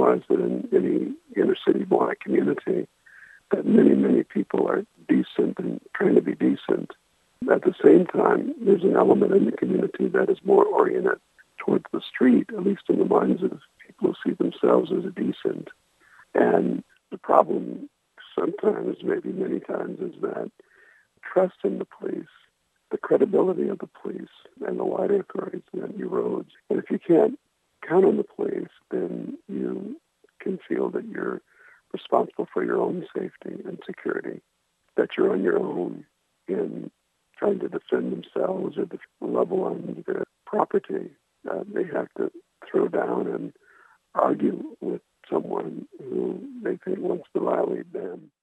was that in any inner city black community, that many, many people are decent and trying to be decent. At the same time, there's an element in the community that is more oriented towards the street, at least in the minds of people who see themselves as decent. And the problem sometimes, maybe many times, is that trust in the police, the credibility of the police and the wider authorities, that erodes. And if you can't count on the police, then you can feel that you're responsible for your own safety and security, that you're on your own in trying to defend themselves or the level on their property. They have to throw down and argue with someone who they think wants to violate them.